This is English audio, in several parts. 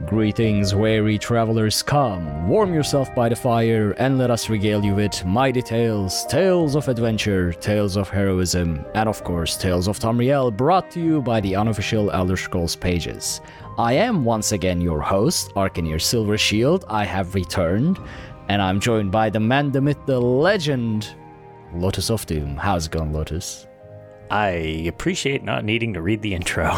Greetings, weary travelers, come, warm yourself by the fire, and let us regale you with mighty tales, tales of adventure, tales of heroism, and of course, tales of Tamriel, brought to you by the unofficial Elder Scrolls pages. I am once again your host, Arcaneer Silvershield. I have returned, and I'm joined by the man, the myth, the legend, Lotus of Doom. How's it going, Lotus? I appreciate not needing to read the intro.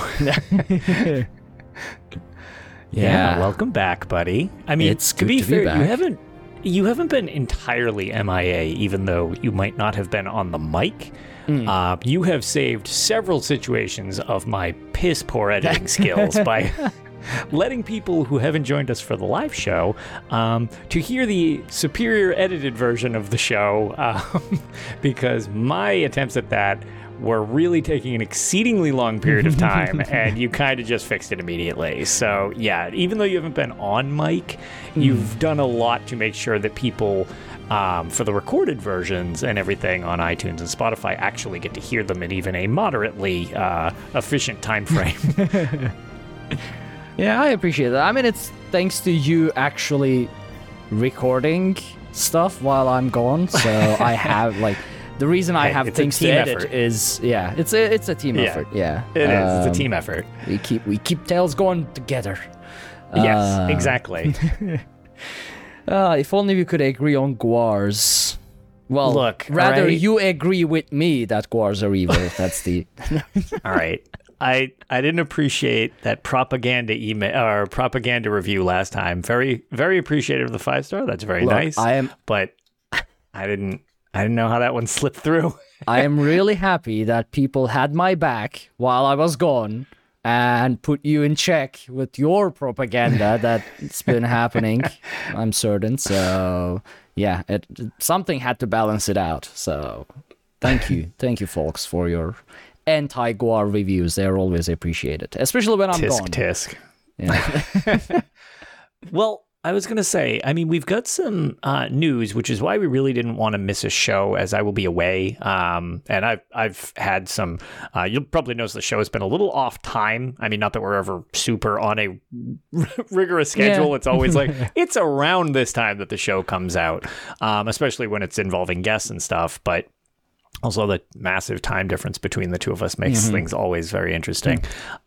Yeah, welcome back, buddy. I mean, it's to be fair, back. you haven't been entirely MIA, even though you might not have been on the mic. You have saved several situations of my piss poor editing skills by letting people who haven't joined us for the live show to hear the superior edited version of the show, because my attempts at that were really taking an exceedingly long period of time, and you kind of just fixed it immediately. So yeah, even though you haven't been on mic, you've done a lot to make sure that people, for the recorded versions and everything on iTunes and Spotify, actually get to hear them in even a moderately efficient time frame. Yeah, I appreciate that. I mean, it's thanks to you actually recording stuff while I'm gone, so I have the reason I have things to edit effort. Is it's a team effort. Yeah, it is. It's a team effort. We keep tales going together. Yes, exactly. If only we could agree on Guars. Well, look, rather right? you agree with me that Guars are evil. That's the. All right. I didn't appreciate that propaganda email or propaganda review last time. Very, very appreciative of the 5-star. That's very nice. But I didn't know how that one slipped through. I am really happy that people had my back while I was gone and put you in check with your propaganda that's been happening, I'm certain. So, yeah, something had to balance it out. So, thank you. Thank you, folks, for your anti-Guar reviews. They're always appreciated, especially when I'm gone. Tisk. Yeah. Well, I was going to say, I mean, we've got some news, which is why we really didn't want to miss a show, as I will be away. And I've had some, you'll probably notice the show has been a little off time. I mean, not that we're ever super on a rigorous schedule. Yeah. It's always like, it's around this time that the show comes out, especially when it's involving guests and stuff. But also, the massive time difference between the two of us makes things always very interesting.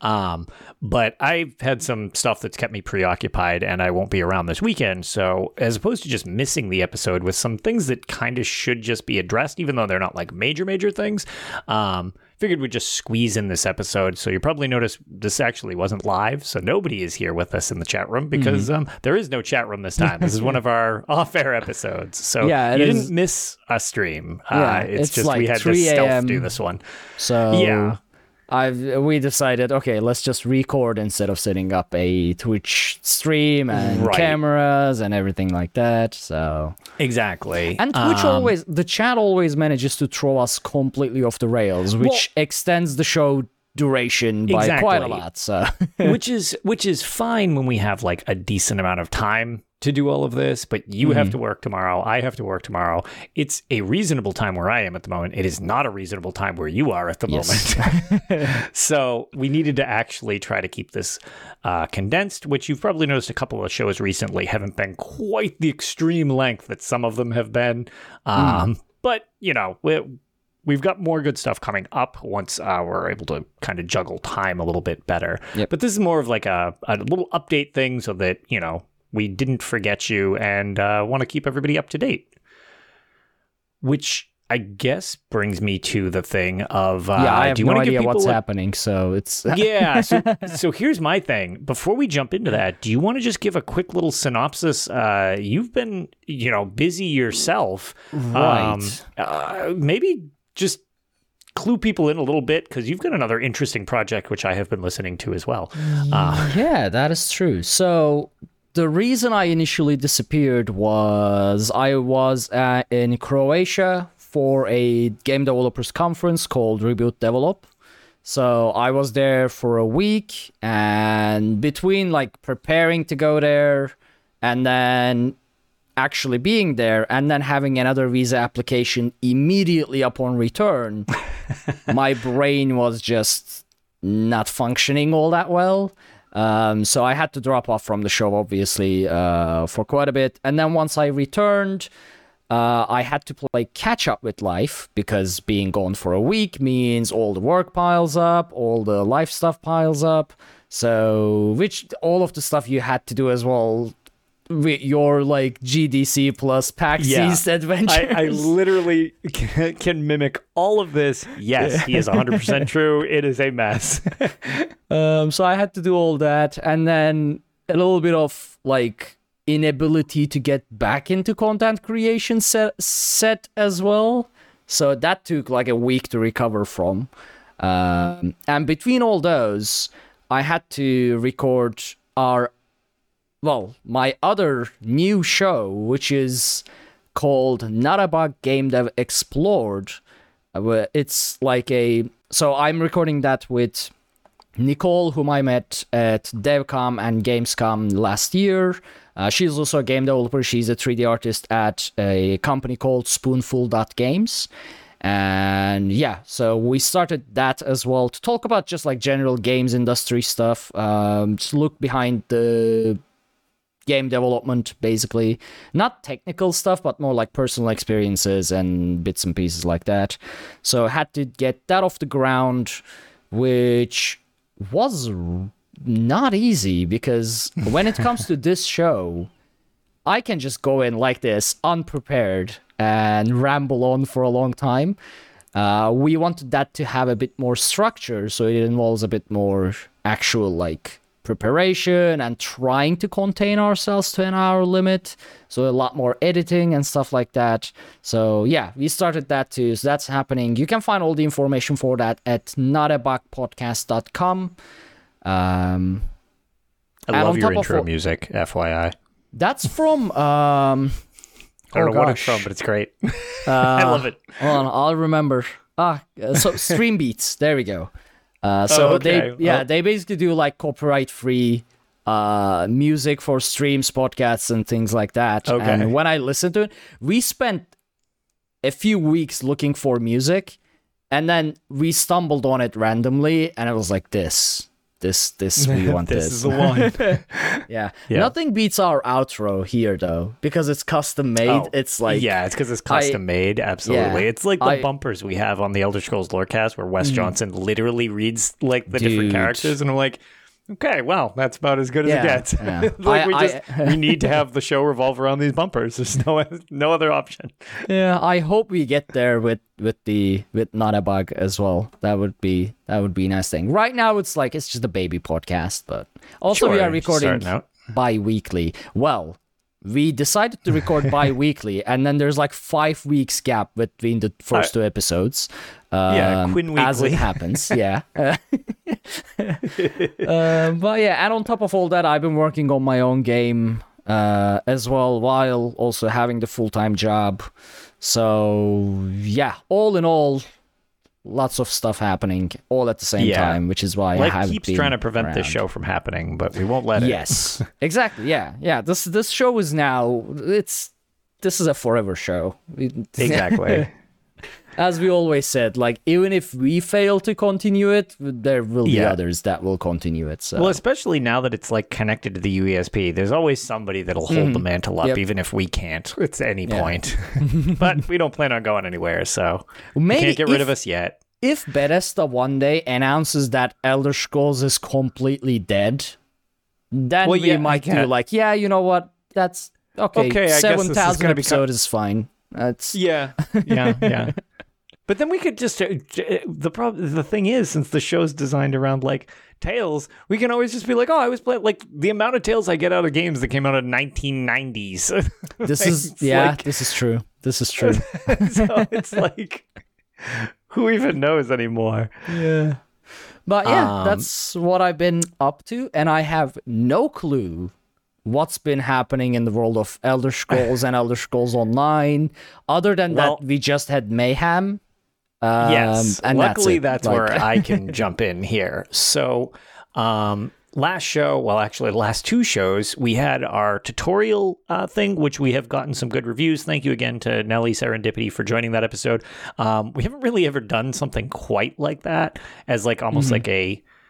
But I've had some stuff that's kept me preoccupied, and I won't be around this weekend. So as opposed to just missing the episode with some things that kind of should just be addressed, even though they're not like major things, figured we'd just squeeze in this episode. So you probably noticed this actually wasn't live, so nobody is here with us in the chat room because there is no chat room this time. This is one of our off-air episodes. So yeah, you didn't miss a stream. It's just like we had to stealth do this one. So yeah. We decided, okay, let's just record instead of setting up a Twitch stream and cameras and everything like that. So exactly. And Twitch the chat always manages to throw us completely off the rails, which extends the show duration by quite a lot. So which is fine when we have like a decent amount of time to do all of this, but you have to work tomorrow. I have to work tomorrow. It's a reasonable time where I am at the moment. It is not a reasonable time where you are at the moment. So we needed to actually try to keep this condensed, which you've probably noticed a couple of shows recently haven't been quite the extreme length that some of them have been. But, you know, we've got more good stuff coming up once we're able to kind of juggle time a little bit better. Yep. But this is more of like a little update thing so that, you know, we didn't forget you and want to keep everybody up to date. Which I guess brings me to the thing of... I have no idea what's happening, so it's... Yeah, so here's my thing. Before we jump into that, do you want to just give a quick little synopsis? You've been, busy yourself. Right. Maybe just clue people in a little bit, because you've got another interesting project, which I have been listening to as well. Yeah, that is true. So... the reason I initially disappeared was I was in Croatia for a game developers conference called Reboot Develop. So I was there for a week, and between like preparing to go there and then actually being there and then having another visa application immediately upon return, my brain was just not functioning all that well. So I had to drop off from the show, obviously, for quite a bit. And then once I returned, I had to play catch up with life, because being gone for a week means all the work piles up, all the life stuff piles up. So, all of the stuff you had to do as well with your like GDC plus PAX East adventures. I literally can mimic all of this. Yes, he is 100% true. It is a mess. So I had to do all that, and then a little bit of like inability to get back into content creation set as well. So that took like a week to recover from. And between all those, I had to record my other new show, which is called Not a Bug Game Dev Explored. It's like so I'm recording that with Nicole, whom I met at DevCom and Gamescom last year. She's also a game developer. She's a 3D artist at a company called Spoonful.games. And yeah, so we started that as well to talk about just like general games industry stuff. Just look behind the game development, basically. Not technical stuff, but more like personal experiences and bits and pieces like that. So I had to get that off the ground, which was not easy, because when it comes to this show, I can just go in like this, unprepared, and ramble on for a long time. We wanted that to have a bit more structure, so it involves a bit more actual like preparation and trying to contain ourselves to an hour limit, so a lot more editing and stuff like that. So yeah, we started that too, so that's happening. You can find all the information for that at notabugpodcast.com. I love your intro music, FYI. That's from I don't know what it's from, but it's great. I love it. Hold on, I'll remember. So Stream Beats, there we go. They basically do like copyright-free music for streams, podcasts, and things like that. Okay. And when I listened to it, we spent a few weeks looking for music, and then we stumbled on it randomly, and it was like this we want this is the one. yeah. Nothing beats our outro here though, because it's custom made. It's like, yeah, it's because it's custom made. Absolutely. It's like the bumpers we have on the Elder Scrolls Lorecast, where Wes Johnson literally reads like the different characters, and I'm like, okay, well, that's about as good as it gets. Yeah. We need to have the show revolve around these bumpers. There's no other option. Yeah, I hope we get there with Not a Bug as well. That would be a nice thing. Right now it's just a baby podcast, but also we are recording bi-weekly. Well, we decided to record bi-weekly, and then there's like 5 weeks gap between the first two episodes. Quinn as it weekly. happens. Yeah. But yeah, and on top of all that, I've been working on my own game as well, while also having the full-time job. So yeah, all in all, lots of stuff happening all at the same time, which is why I haven't keeps been trying to prevent around. this show from happening, but we won't let it. Yes, exactly. Yeah. This show is now this is a forever show. Exactly. As we always said, like, even if we fail to continue it, there will be others that will continue it. So. Well, especially now that it's like connected to the UESP, there's always somebody that'll hold the mantle up, even if we can't at any point. But we don't plan on going anywhere, so maybe you can't get rid of us yet. If Bethesda one day announces that Elder Scrolls is completely dead, then we might do like, you know what? That's okay. 7,000 episode is fine. That's yeah. But then we could just the thing is, since the show's designed around like Tales, we can always just be like, I was playing like the amount of Tales I get out of games that came out in 1990s. This is true. This is true. So it's like, who even knows anymore? Yeah. But yeah, that's what I've been up to, and I have no clue what's been happening in the world of Elder Scrolls and Elder Scrolls Online, other than that we just had Mayhem. Yes, and luckily that's where I can jump in here. So last show, well, actually last two shows, we had our tutorial thing, which we have gotten some good reviews. Thank you again to Nelly Serendipity for joining that episode. We haven't really ever done something quite like that, as like almost like a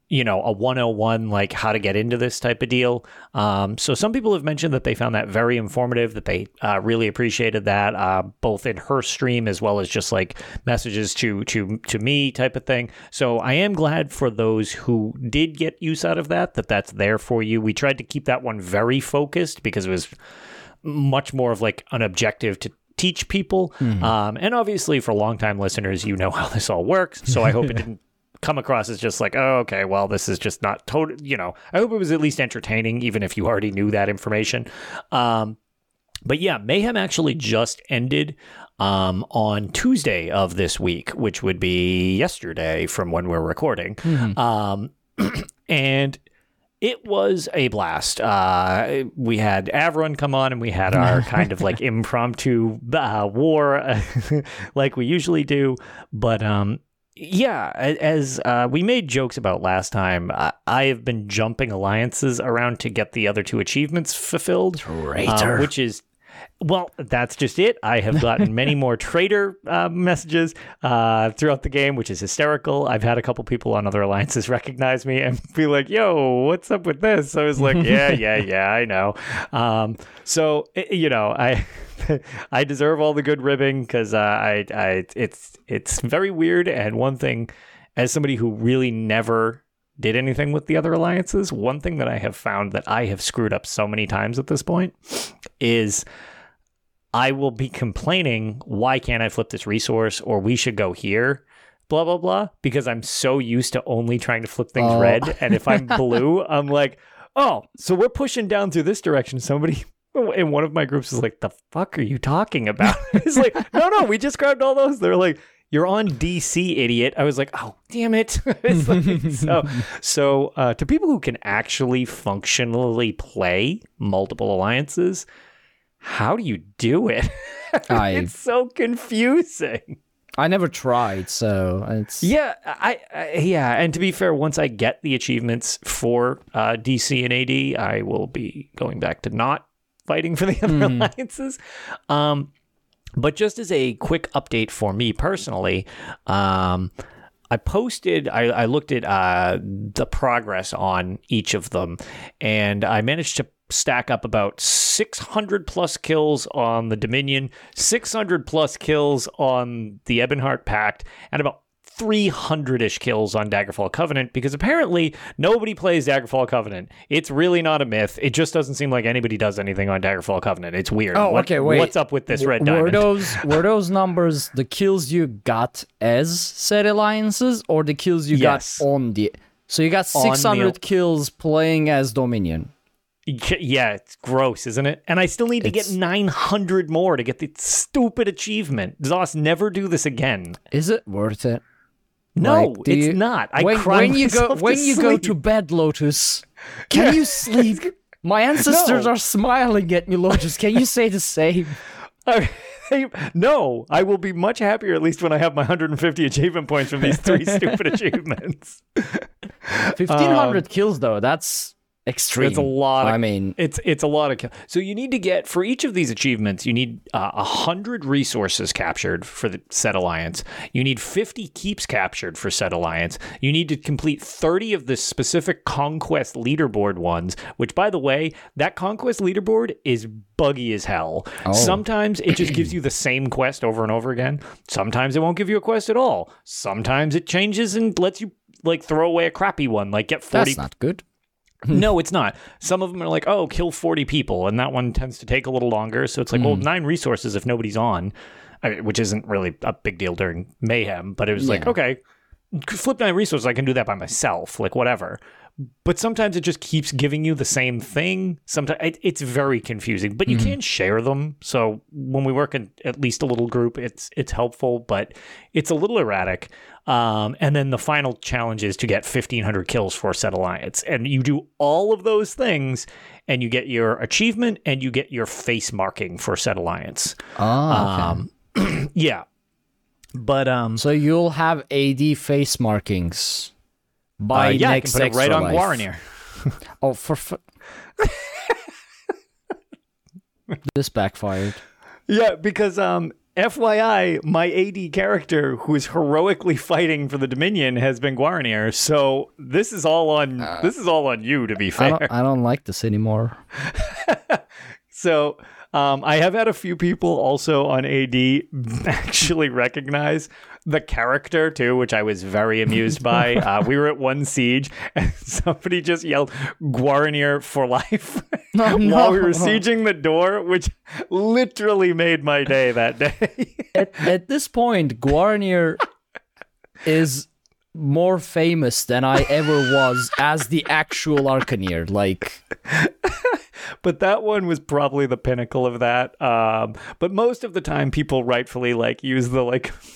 a 101, like how to get into this type of deal. So some people have mentioned that they found that very informative, that they really appreciated that, both in her stream as well as just like messages to me type of thing. So I am glad for those who did get use out of that's there for you. We tried to keep that one very focused because it was much more of like an objective to teach people. And obviously for longtime listeners, you know how this all works. So I hope it didn't come across as just like, oh, okay, well, this is just not total, I hope it was at least entertaining, even if you already knew that information. But yeah, Mayhem actually just ended on Tuesday of this week, which would be yesterday from when we're recording. And it was a blast. We had Avrun come on, and we had our kind of like impromptu war like we usually do. But yeah, as we made jokes about last time, I have been jumping alliances around to get the other two achievements fulfilled. Which is, well, that's just it. I have gotten many more traitor messages throughout the game, which is hysterical. I've had a couple people on other alliances recognize me and be like, yo, what's up with this? I was like, yeah, I know. So, I deserve all the good ribbing because it's very weird. And one thing, as somebody who really never did anything with the other alliances, one thing that I have found that I have screwed up so many times at this point is I will be complaining, why can't I flip this resource, or we should go here, blah, blah, blah, because I'm so used to only trying to flip things red. And if I'm blue, I'm like, oh, so we're pushing down through this direction. Somebody in one of my groups is like, the fuck are you talking about? It's like, no, we just grabbed all those. They're like, you're on DC, idiot. I was like, oh, damn it. It's like, so to people who can actually functionally play multiple alliances, how do you do it? It's so confusing. I never tried, so it's... Yeah, and to be fair, once I get the achievements for DC and AD, I will be going back to not fighting for the other alliances. But just as a quick update for me personally, I looked at the progress on each of them, and I managed to stack up about 600 plus kills on the Dominion, 600 plus kills on the Ebonheart Pact, and about 300-ish kills on Daggerfall Covenant, because apparently nobody plays Daggerfall Covenant. It's really not a myth. It just doesn't seem like anybody does anything on Daggerfall Covenant. It's weird. Oh, okay, wait. What's up with this Red Diamond? Were those numbers the kills you got as said alliances, or the kills you got on the... So you got 600 kills playing as Dominion. Yeah, it's gross, isn't it? And I still need to get 900 more to get the stupid achievement. Zoss, never do this again. Is it worth it? No, it's not. When you go to bed, Lotus, can you sleep? My ancestors are smiling at me, Lotus. Can you say the same? No, I will be much happier at least when I have my 150 achievement points from these 3 stupid achievements. 1,500 kills, though. That's extreme. It's a lot. It's a lot of kills. So you need to get, for each of these achievements, you need 100 resources captured for the said alliance. You need 50 keeps captured for said alliance. You need to complete 30 of the specific conquest leaderboard ones, which, by the way, that conquest leaderboard is buggy as hell. Sometimes it just gives you the same quest over and over again. Sometimes it won't give you a quest at all. Sometimes it changes and lets you like throw away a crappy one, like get 40. That's not good. No, it's not. Some of them are like, oh, kill 40 people, and that one tends to take a little longer. So it's like, well, 9 resources if nobody's on, which isn't really a big deal during Mayhem. But it was like, okay, flip 9 resources, I can do that by myself, like whatever. But sometimes it just keeps giving you the same thing. Sometimes it's very confusing, but you can share them. So when we work in at least a little group, it's helpful, but it's a little erratic. And then the final challenge is to get 1,500 kills for said alliance. And you do all of those things, and you get your achievement, and you get your face marking for said alliance. Yeah. But so you'll have AD face markings by next I can put it right on Guaranir. Oh, this backfired. Yeah, because FYI, my AD character who is heroically fighting for the Dominion has been Guarnir, so this is all on you, to be fair. I don't like this anymore. So I have had a few people also on AD actually recognize the character too, which I was very amused by. We were at one siege and somebody just yelled Guarnir for life while we were sieging the door, which literally made my day that day. At this point, Guarnir is more famous than I ever was as the actual Arcanir. Like, but that one was probably the pinnacle of that. But most of the time, people rightfully like use the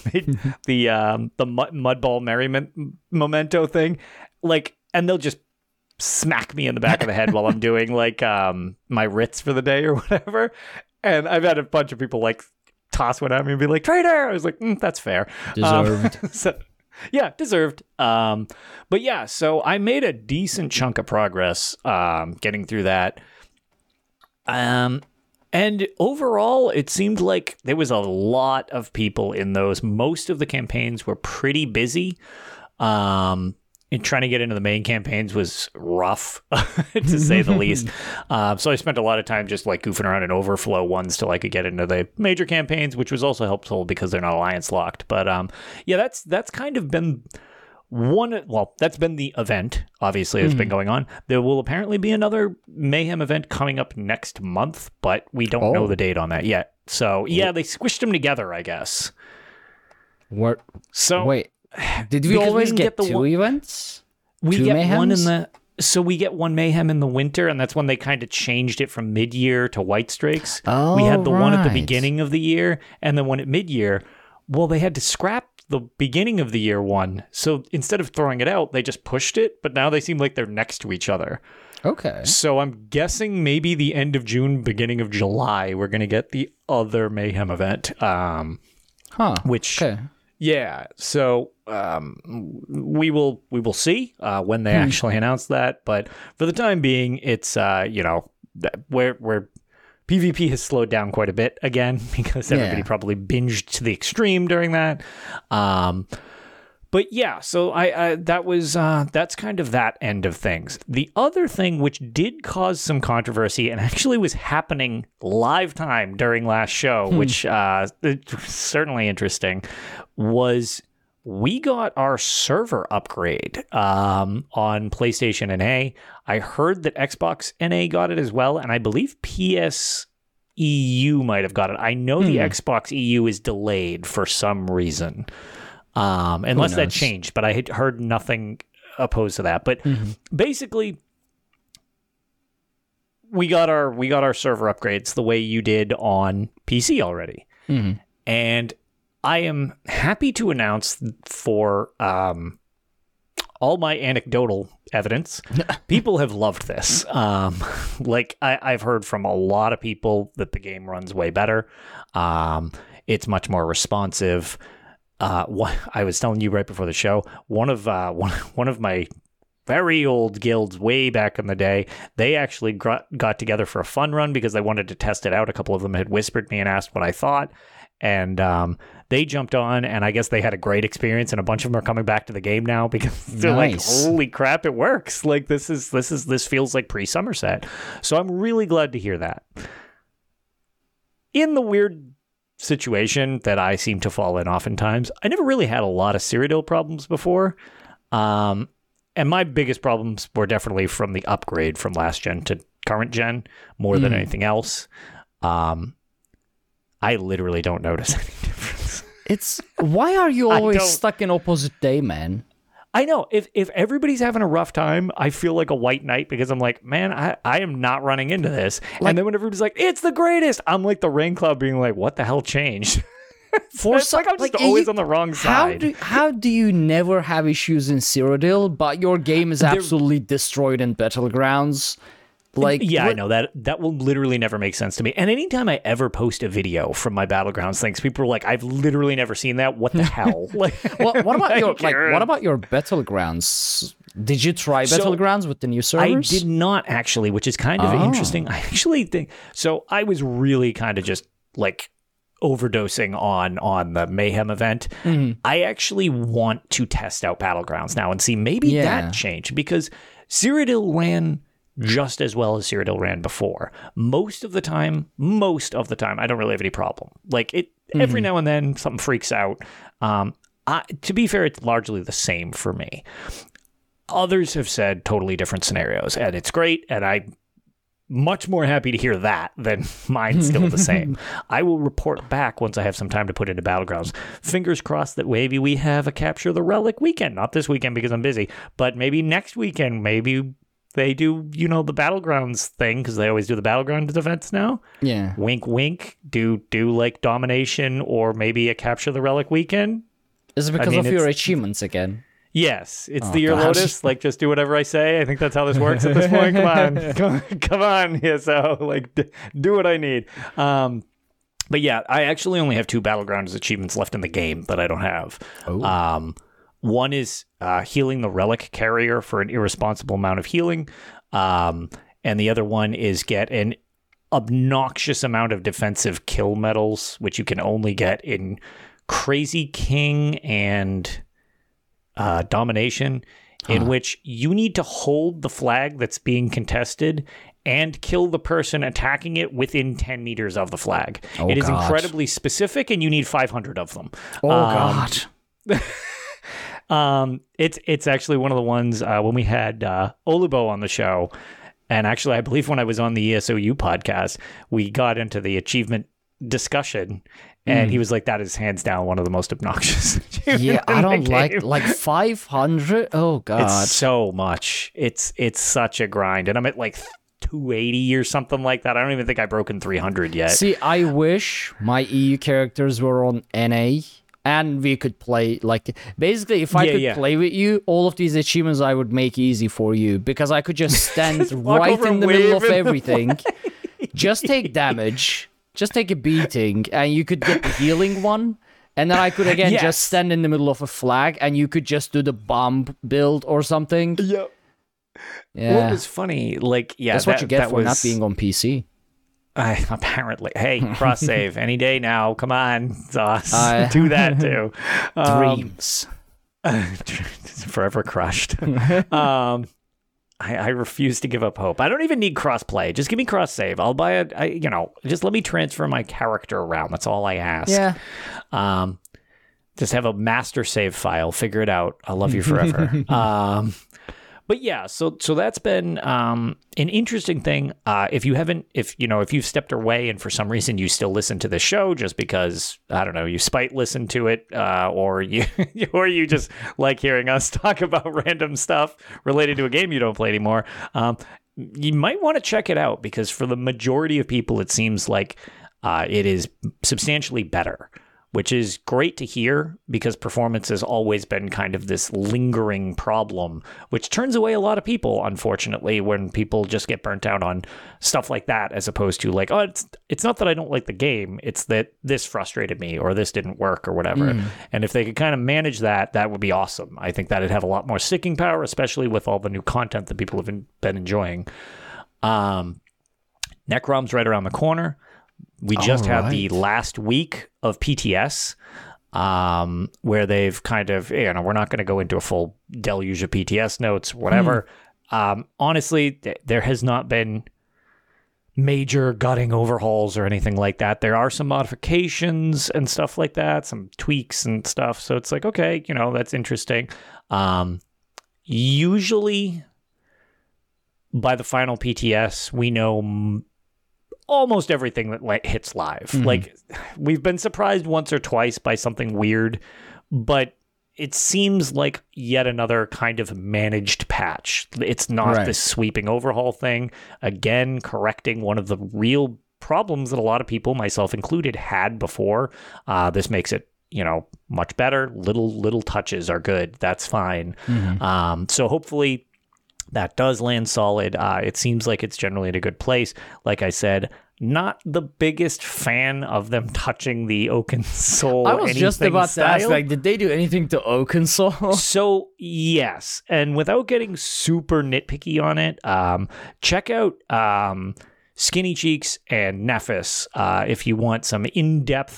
mudball merriment memento thing, like, and they'll just smack me in the back of the head while I'm doing like my writs for the day or whatever. And I've had a bunch of people like toss one at me and be like, "Traitor!" I was like, "That's fair." Deserved. Yeah, deserved. But yeah, so I made a decent chunk of progress getting through that. And overall, it seemed like there was a lot of people in those. Most of the campaigns were pretty busy. And trying to get into the main campaigns was rough, to say the least. So I spent a lot of time just like goofing around in overflow ones till I could get into the major campaigns, which was also helpful because they're not alliance locked. But yeah, that's kind of been that's been the event, obviously, that's been going on. There will apparently be another Mayhem event coming up next month, but we don't know the date on that yet. So yeah, they squished them together, I guess. What? So wait. Did we always get two events? We two get Mayhems? one in the... So we get one Mayhem in the winter, and that's when they kind of changed it from mid-year to White Strakes. Oh, we had the one at the right. beginning of the year, and then one at mid-year. Well, they had to scrap the beginning of the year one. So instead of throwing it out, they just pushed it, but now they seem like they're next to each other. Okay. So I'm guessing maybe the end of June, beginning of July, we're going to get the other Mayhem event. Which... Okay. Yeah, so we will see when they actually announce that. But for the time being, it's where PvP has slowed down quite a bit again because everybody probably binged to the extreme during that. But yeah, so that's kind of that end of things. The other thing which did cause some controversy and actually was happening live time during last show, which certainly interesting, was we got our server upgrade on PlayStation NA. I heard that Xbox NA got it as well, and I believe PS EU might have got it. I know the Xbox EU is delayed for some reason. Unless that changed, but I had heard nothing opposed to that. But basically, we got our server upgrades the way you did on PC already, and I am happy to announce for all my anecdotal evidence, people have loved this. Like I've heard from a lot of people that the game runs way better. It's much more responsive. What I was telling you right before the show, one of my very old guilds way back in the day, they actually got together for a fun run because they wanted to test it out. A couple of them had whispered me and asked what I thought, and they jumped on, and I guess they had a great experience, and a bunch of them are coming back to the game now because they're like, holy crap, it works. Like this feels like pre-Somerset. So I'm really glad to hear that. In the weird situation that I seem to fall in oftentimes, I never really had a lot of Cyrodiil problems before. And my biggest problems were definitely from the upgrade from last gen to current gen more than anything else. I literally don't notice any difference. Why are you always stuck in opposite day, man? I know. If everybody's having a rough time, I feel like a white knight because I'm like, man, I am not running into this. And then when everybody's like, it's the greatest, I'm like the rain cloud being like, what the hell changed? It's like I'm just always on the wrong side. How do you never have issues in Cyrodiil, but your game is absolutely destroyed in Battlegrounds? Like, yeah, I know that will literally never make sense to me. And anytime I ever post a video from my Battlegrounds things, people are like, "I've literally never seen that. What the hell?" Like, what about your Battlegrounds? Did you try Battlegrounds with the new servers? I did not actually, which is kind of interesting. I actually think so. I was really kind of just like overdosing on the Mayhem event. I actually want to test out Battlegrounds now and see maybe that changed, because Cyrodiil ran just as well as Cyrodiil ran before. Most of the time, I don't really have any problem. Like it, every now and then something freaks out. To be fair, it's largely the same for me. Others have said totally different scenarios, and it's great, and I'm much more happy to hear that than mine's still the same. I will report back once I have some time to put into Battlegrounds. Fingers crossed that maybe we have a Capture the Relic weekend. Not this weekend because I'm busy, but maybe next weekend. Maybe they do, the Battlegrounds thing, because they always do the Battlegrounds events now. Yeah. Wink, wink. Do like Domination or maybe a Capture the Relic weekend. Is it because of your achievements again? Yes, it's the Year Lotus. Like, just do whatever I say. I think that's how this works at this point. Come on. Yeah, so do what I need. But yeah, I actually only have 2 Battlegrounds achievements left in the game that I don't have. One is healing the Relic Carrier for an irresponsible amount of healing, and the other one is get an obnoxious amount of defensive kill medals, which you can only get in Crazy King and Domination, in which you need to hold the flag that's being contested and kill the person attacking it within 10 meters of the flag. It is incredibly specific, and you need 500 of them. God. It's actually one of the ones when we had Olubo on the show, and actually I believe when I was on the ESOU podcast, we got into the achievement discussion, and he was like, that is hands down one of the most obnoxious. Yeah, I don't like 500. Oh God, it's so much. It's such a grind, and I'm at like 280 or something like that. I don't even think I've broken 300 yet. See, I wish my EU characters were on NA and we could play, like, basically if I could play with you, all of these achievements I would make easy for you, because I could just stand right in the middle of everything, just take damage, just take a beating, and you could get the healing one. And then I could, again, just stand in the middle of a flag, and you could just do the bomb build or something. Yep. Yeah. What was funny, like, that's what you get for not being on PC. Apparently. Hey, cross save any day now. Come on, Zoss. Do that too. Dreams. Forever crushed. I refuse to give up hope. I don't even need cross-play. Just give me cross-save. I'll buy it. Just let me transfer my character around. That's all I ask. Yeah. Just have a master save file. Figure it out. I'll love you forever. But yeah, so that's been an interesting thing. If you've stepped away and for some reason you still listen to the show just because, I don't know, you spite listen to it, or you just like hearing us talk about random stuff related to a game you don't play anymore, you might want to check it out, because for the majority of people, it seems like it is substantially better, which is great to hear, because performance has always been kind of this lingering problem, which turns away a lot of people, unfortunately, when people just get burnt out on stuff like that, as opposed to like, oh, it's not that I don't like the game, it's that this frustrated me, or this didn't work, or whatever. And if they could kind of manage that, that would be awesome. I think that'd have a lot more sticking power, especially with all the new content that people have been enjoying. Necrom's right around the corner. We just had the last week of PTS, where they've kind of, we're not going to go into a full deluge of PTS notes, whatever. Honestly, there has not been major gutting overhauls or anything like that. There are some modifications and stuff like that, some tweaks and stuff. So it's like, okay, that's interesting. Usually by the final PTS, we know almost everything that hits live. Like, we've been surprised once or twice by something weird, but it seems like yet another kind of managed patch. It's not this sweeping overhaul thing. Again, correcting one of the real problems that a lot of people, myself included, had before. This makes it, much better. Little touches are good. That's fine. So hopefully that does land solid. It seems like it's generally in a good place. Like I said, not the biggest fan of them touching the Oaken Soul. I was just about to ask, did they do anything to Oaken Soul? So, yes. And without getting super nitpicky on it, check out Skinny Cheeks and Nephis if you want some in-depth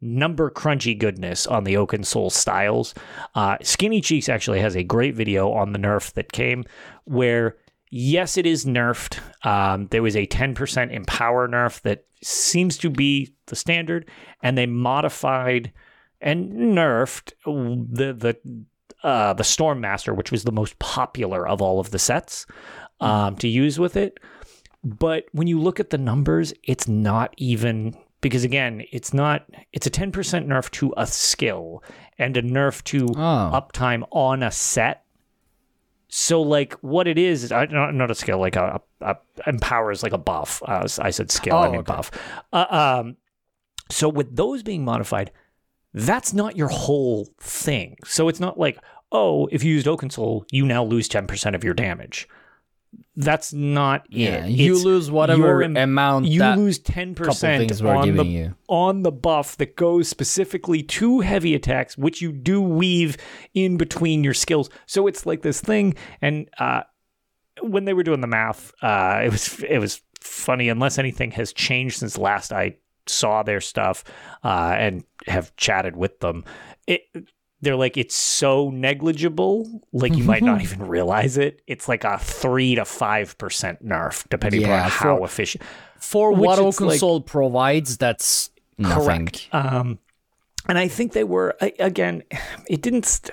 number crunchy goodness on the Oaken Soul styles. Skinny Cheeks actually has a great video on the nerf that came where, yes, it is nerfed. There was a 10% Empower nerf that seems to be the standard, and they modified and nerfed the Stormmaster, which was the most popular of all of the sets, to use with it. But when you look at the numbers, it's not even, because again, it's a 10% nerf to a skill and a nerf to uptime on a set. So like what it is not a skill, like a Empower is like a buff. I said skill, I mean buff. So with those being modified, that's not your whole thing. So it's not like, oh, if you used Oaken Soul, you now lose 10% of your damage. That's not it. You lose whatever amount you that lose couple 10% things we're giving you. on the buff that goes specifically to heavy attacks, which you do weave in between your skills. So it's like this thing. And when they were doing the math, it was funny. Unless anything has changed since last I saw their stuff and have chatted with them, they're like, it's so negligible, like you might not even realize it. It's like a 3 to 5% nerf, depending on how efficient. For what Oaken Soul provides, that's nothing. Correct. And I think they were, again, it didn't...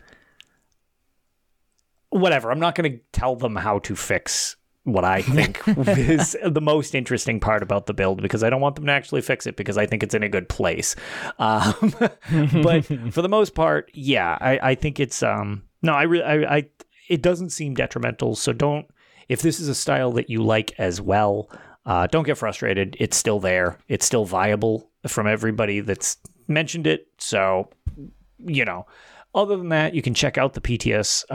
Whatever, I'm not going to tell them how to fix what I think is the most interesting part about the build, because I don't want them to actually fix it, because I think it's in a good place. But for the most part, yeah, I think it's it doesn't seem detrimental. So if this is a style that you like as well, don't get frustrated. It's still there. It's still viable from everybody that's mentioned it. So, other than that, you can check out the PTS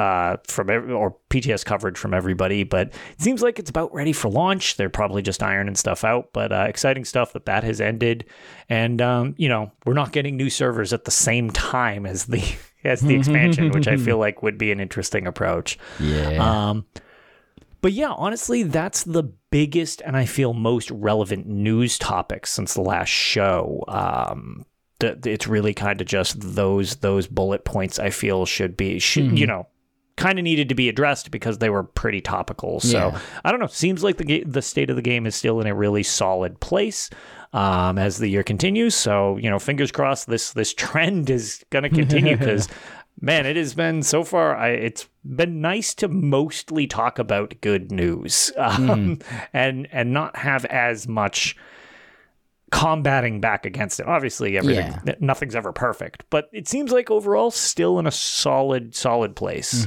PTS coverage from everybody, but it seems like it's about ready for launch. They're probably just ironing stuff out, but exciting stuff that has ended. And, we're not getting new servers at the same time as the expansion, which I feel like would be an interesting approach. Yeah. But yeah, honestly, that's the biggest and I feel most relevant news topic since the last show. It's really kind of just those bullet points I feel should kind of needed to be addressed because they were pretty topical. So I don't know. Seems like the state of the game is still in a really solid place as the year continues. So, fingers crossed this trend is going to continue, because man, it has been so far. It's been nice to mostly talk about good news and not have as much combating back against it. Obviously, nothing's ever perfect, but it seems like overall still in a solid place.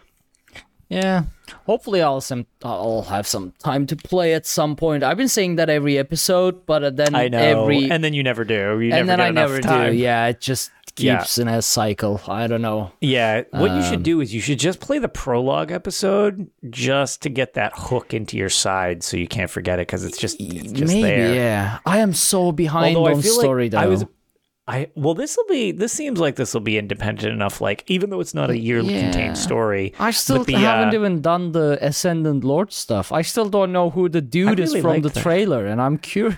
Yeah, hopefully I'll have some time to play at some point. I've been saying that every episode, but then I know, and then you never do. I never do. Yeah, it just keeps in a cycle. I don't know. Yeah, what you should do is you should just play the prologue episode just to get that hook into your side, so you can't forget it, because it's just maybe there. Yeah, I am so behind on story though. This seems like this will be independent enough. Like, even though it's not a year-contained story, I still haven't even done the Ascendant Lord stuff. I still don't know who the dude is from the trailer, and I'm curious.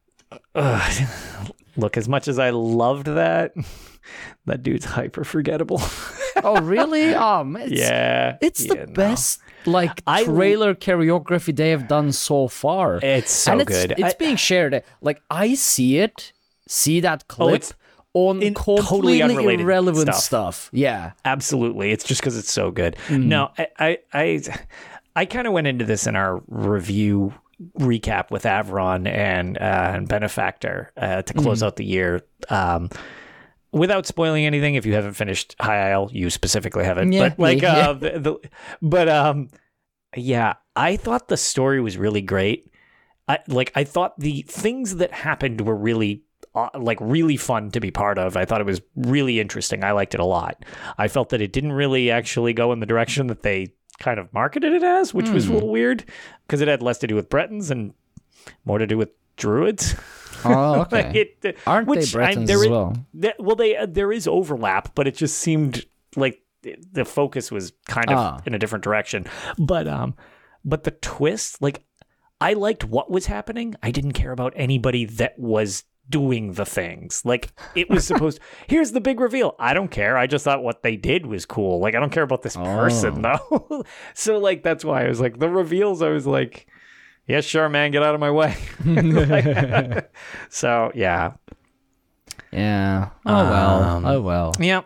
Look, as much as I loved that dude's hyper forgettable. Oh, really? It's the best trailer choreography they have done so far. It's so good. It's being shared. Like, I see that clip on completely totally irrelevant stuff. Yeah, absolutely. It's just because it's so good. No, I kind of went into this in our review recap with Avron and Benefactor to close out the year. Without spoiling anything, if you haven't finished High Isle, you specifically haven't. Yeah, I thought the story was really great. I thought the things that happened were really really fun to be part of. I thought it was really interesting. I liked it a lot. I felt that it didn't really actually go in the direction that they kind of marketed it as, which was a little weird, because it had less to do with Bretons and more to do with Druids. Oh, okay. Aren't they Bretons as well? There is overlap, but it just seemed like the focus was kind of in a different direction. But the twist, I liked what was happening. I didn't care about anybody that was doing the things. Like, it was supposed, here's the big reveal. I don't care. I just thought what they did was cool. Like, I don't care about this person, though. So, like, that's why I was like, the reveals, I was like, yeah, sure, man, get out of my way. So, yeah. Yeah. Oh, well. Yep.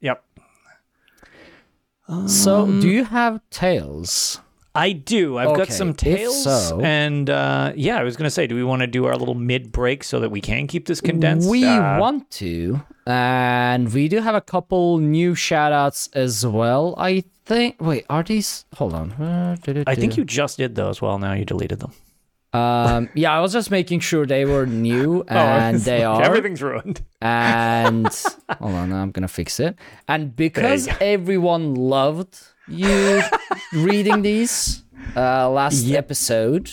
So, do you have Tales? I do. I've got Okay, some if tales. so- And I was going to say, do we want to do our little mid-break so that we can keep this condensed? We want to, and we do have a couple new shout-outs as well. I think... Wait, are these... Hold on. I think you just did those. Well, now you deleted them. Yeah, I was just making sure they were new, and they are. Everything's ruined. And... hold on, I'm gonna fix it. And because everyone loved you reading these last episode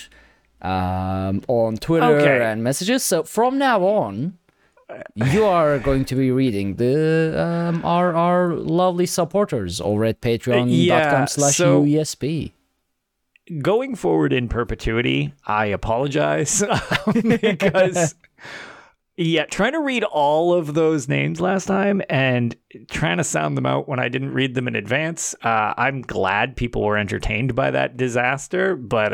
on Twitter and messages, so from now on, you are going to be reading the our lovely supporters over at patreon.com/UESP. Going forward in perpetuity, I apologize because, trying to read all of those names last time and trying to sound them out when I didn't read them in advance. I'm glad people were entertained by that disaster, but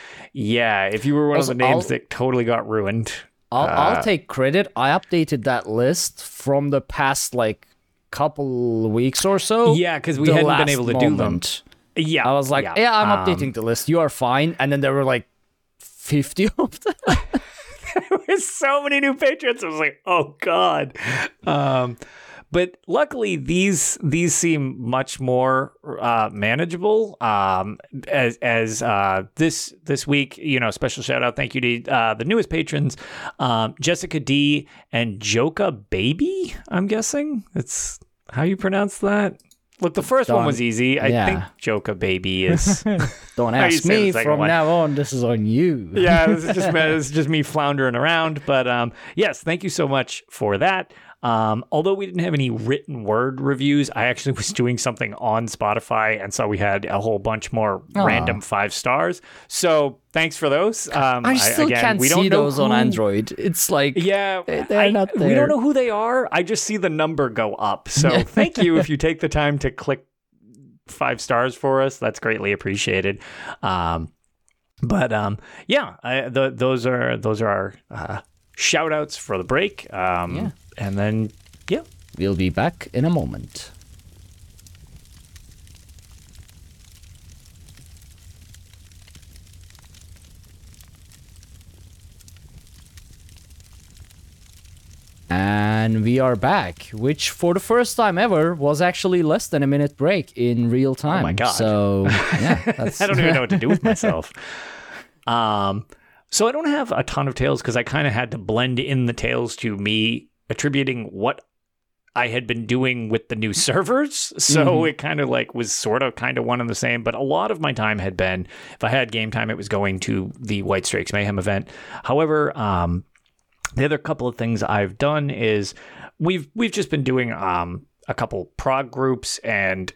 if you were one of the names that totally got ruined. I'll take credit. I updated that list from the past couple weeks or so. Yeah, because we hadn't been able to do them. Yeah, I was like, I'm updating the list. You are fine. And then there were 50 of them. There were so many new patrons. I was like, oh God. But luckily, these seem much more manageable. As this week, special shout out, thank you to the newest patrons, Jessica D and Joka Baby. I'm guessing that's how you pronounce that. Look, the first one was easy. I think Joka Baby is. Don't ask me. From now on, this is on you. Yeah, this is just me floundering around. But yes, thank you so much for that. Although we didn't have any written word reviews, I actually was doing something on Spotify and saw we had a whole bunch more random 5 stars. So thanks for those. I still can't see those on Android. It's they're not there. We don't know who they are. I just see the number go up. So thank you if you take the time to click 5 stars for us. That's greatly appreciated. Those are our shout outs for the break. And then, we'll be back in a moment. And we are back, which for the first time ever was actually less than a minute break in real time. Oh my God. So, that's... I don't even know what to do with myself. So I don't have a ton of tales because I kind of had to blend in the tales to me attributing what I had been doing with the new servers. So it kind of was sort of kind of one and the same. But a lot of my time had been, if I had game time, it was going to the White Strikes Mayhem event. However, the other couple of things I've done is we've just been doing a couple prog groups, and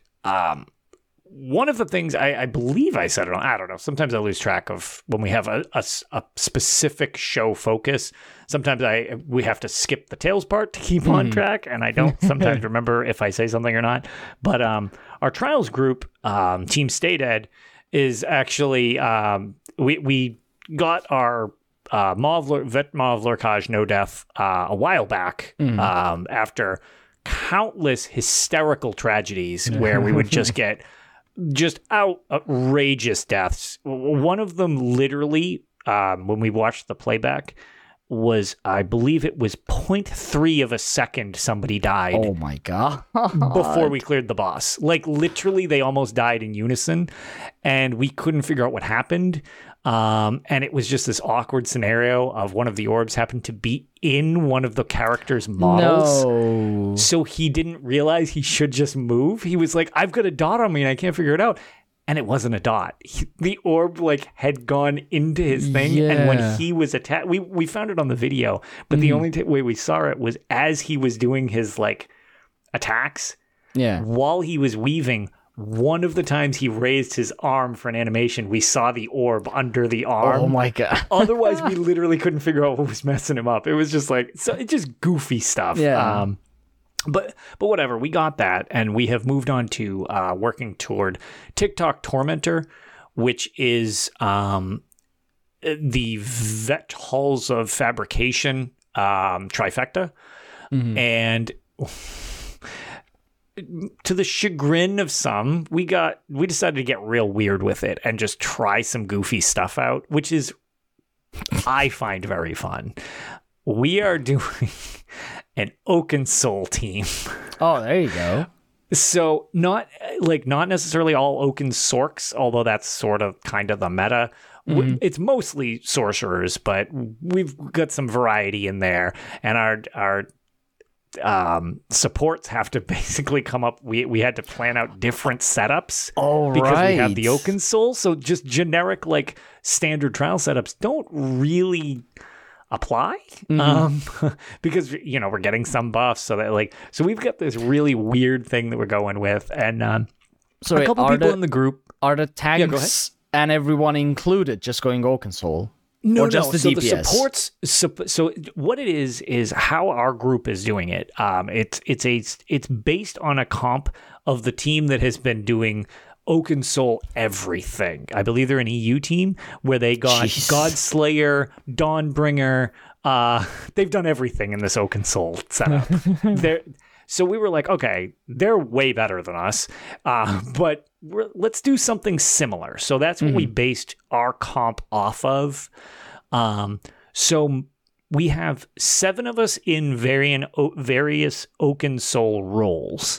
one of the things I believe I said it on, I don't know. Sometimes I lose track of when we have a specific show focus. Sometimes we have to skip the Tales part to keep on track, and I don't sometimes remember if I say something or not. But our Trials group, Team Stay Dead, is actually we got our Vet Mauve Lurkage No Death a while back after countless hysterical tragedies where we would just get outrageous deaths. One of them literally, when we watched the playback, was, I believe it was 0.3 of a second somebody died. Oh my God. Before we cleared the boss. Literally, they almost died in unison, and we couldn't figure out what happened. And it was just this awkward scenario of one of the orbs happened to be in one of the characters' models. No. So he didn't realize he should just move. He was like, I've got a dot on me and I can't figure it out. And it wasn't a dot. The orb had gone into his thing. Yeah. And when he was attacked, we found it on the video, but the only way we saw it was as he was doing his attacks. Yeah. While he was weaving, one of the times he raised his arm for an animation, we saw the orb under the arm. Oh my god. Otherwise, we literally couldn't figure out what was messing him up. It was just like, so it's just goofy stuff. Yeah. But whatever, we got that, and we have moved on to working toward TikTok Tormentor, which is the Vet Halls of Fabrication trifecta. Mm-hmm. And to the chagrin of some, we decided to get real weird with it and just try some goofy stuff out, which is, I find very fun. We are doing an Oaken Soul team. Oh, there you go. So not necessarily all Oaken Sorks, although that's sort of kind of the meta. Mm-hmm. It's mostly sorcerers, but we've got some variety in there, and our supports have to basically come up. We had to plan out different setups because we have the Oaken Soul. So just generic like standard trial setups don't really apply, because we're getting some buffs, so that so we've got this really weird thing that we're going with, and so a couple people in the group are the tanks and everyone included just going Oaken Soul. No, just the DPS? The supports. So what it is how our group is doing it. It's based on a comp of the team that has been doing Oaken Soul everything. I believe they're an EU team where they got Godslayer, Dawnbringer. They've done everything in this Oaken Soul setup. So we were like, okay, they're way better than us, but let's do something similar. So that's what we based our comp off of. So we have 7 of us in various Oaken Soul roles.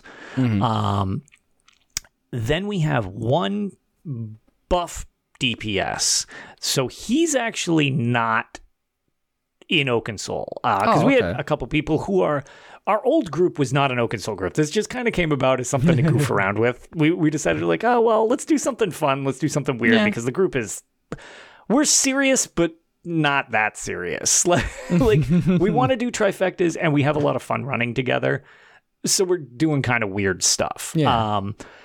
Then we have 1 buff DPS. So he's actually not in Oaken Soul. Because we had a couple people who are... Our old group was not an Oaken Soul group. This just kind of came about as something to goof around with. We decided let's do something fun. Let's do something weird because the group is... We're serious, but not that serious. Like we want to do trifectas, and we have a lot of fun running together. So we're doing kind of weird stuff. Yeah.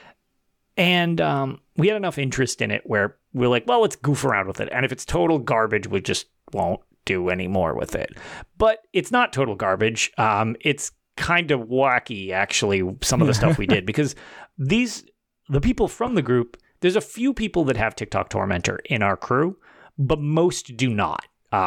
And we had enough interest in it where we're like, well, let's goof around with it. And if it's total garbage, we just won't do any more with it. But it's not total garbage. It's kind of wacky, actually, some of the stuff we did, because the people from the group, there's a few people that have TikTok Tormentor in our crew, but most do not.